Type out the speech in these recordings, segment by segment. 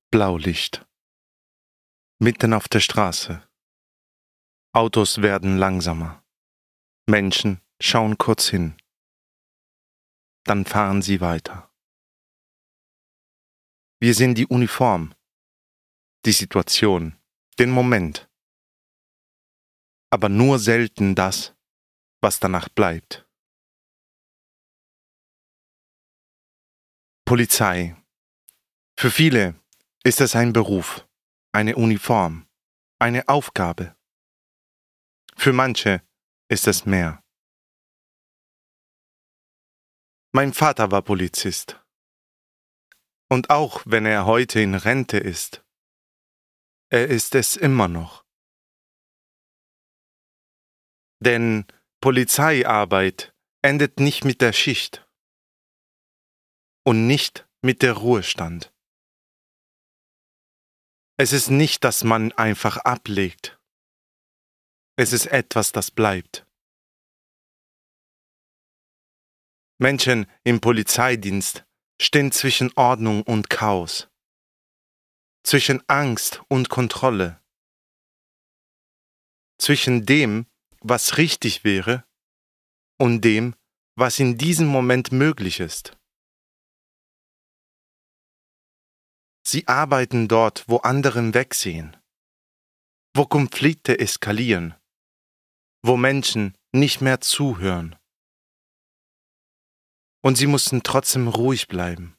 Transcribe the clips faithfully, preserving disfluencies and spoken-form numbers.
Blaulicht. Mitten auf der Straße. Autos werden langsamer. Menschen schauen kurz hin. Dann fahren sie weiter. Wir sehen die Uniform, die Situation, den Moment. Aber nur selten das, was danach bleibt. Polizei. Für viele ist es ein Beruf, eine Uniform, eine Aufgabe. Für manche ist es mehr. Mein Vater war Polizist. Und auch wenn er heute in Rente ist, er ist es immer noch. Denn Polizeiarbeit endet nicht mit der Schicht und nicht mit der Ruhestand. Es ist nicht, dass man einfach ablegt. Es ist etwas, das bleibt. Menschen im Polizeidienst stehen zwischen Ordnung und Chaos, zwischen Angst und Kontrolle, zwischen dem, was richtig wäre, und dem, was in diesem Moment möglich ist. Sie arbeiten dort, wo andere wegsehen, wo Konflikte eskalieren, wo Menschen nicht mehr zuhören. Und sie mussten trotzdem ruhig bleiben.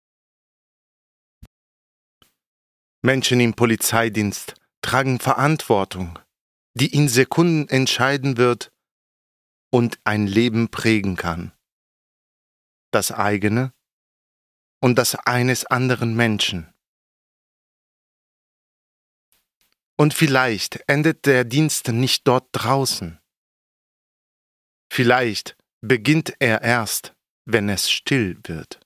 Menschen im Polizeidienst tragen Verantwortung, die in Sekunden entscheiden wird und ein Leben prägen kann. Das eigene und das eines anderen Menschen. Und vielleicht endet der Dienst nicht dort draußen. Vielleicht beginnt er erst, wenn es still wird.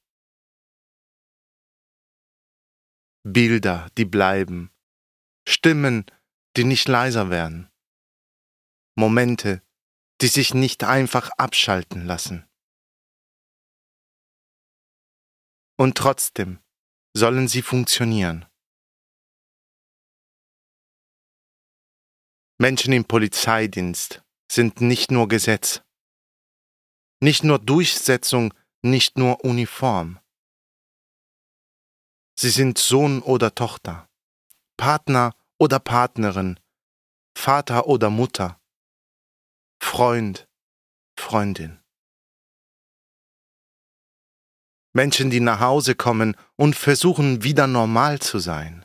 Bilder, die bleiben, Stimmen, die nicht leiser werden, Momente, die sich nicht einfach abschalten lassen. Und trotzdem sollen sie funktionieren. Menschen im Polizeidienst sind nicht nur Gesetz, nicht nur Durchsetzung, nicht nur Uniform. Sie sind Sohn oder Tochter, Partner oder Partnerin, Vater oder Mutter, Freund, Freundin. Menschen, die nach Hause kommen und versuchen, wieder normal zu sein.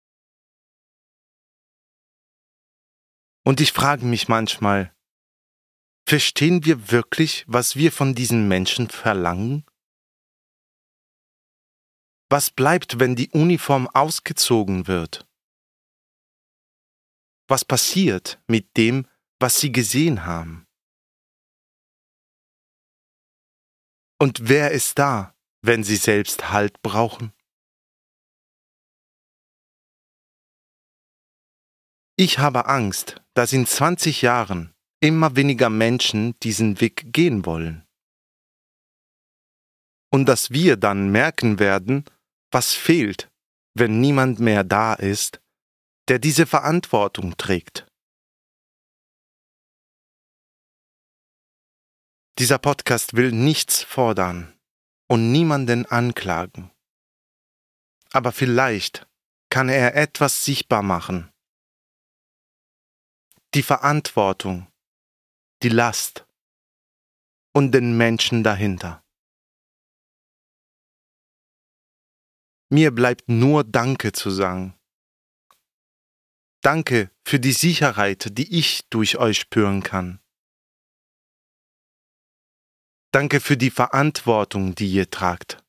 Und ich frage mich manchmal, verstehen wir wirklich, was wir von diesen Menschen verlangen? Was bleibt, wenn die Uniform ausgezogen wird? Was passiert mit dem, was sie gesehen haben? Und wer ist da, wenn sie selbst Halt brauchen? Ich habe Angst, dass in zwanzig Jahren immer weniger Menschen diesen Weg gehen wollen. Und dass wir dann merken werden, was fehlt, wenn niemand mehr da ist, der diese Verantwortung trägt. Dieser Podcast will nichts fordern und niemanden anklagen. Aber vielleicht kann er etwas sichtbar machen. Die Verantwortung, die Last und den Menschen dahinter. Mir bleibt nur Danke zu sagen. Danke für die Sicherheit, die ich durch euch spüren kann. Danke für die Verantwortung, die ihr tragt.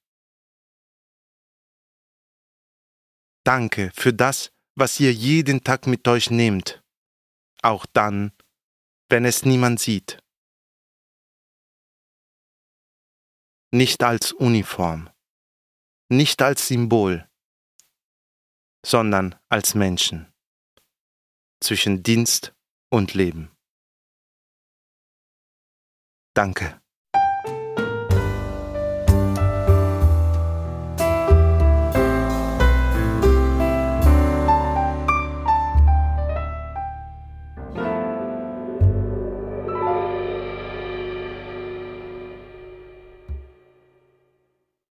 Danke für das, was ihr jeden Tag mit euch nehmt, auch dann, wenn es niemand sieht. Nicht als Uniform, nicht als Symbol, sondern als Menschen zwischen Dienst und Leben. Danke.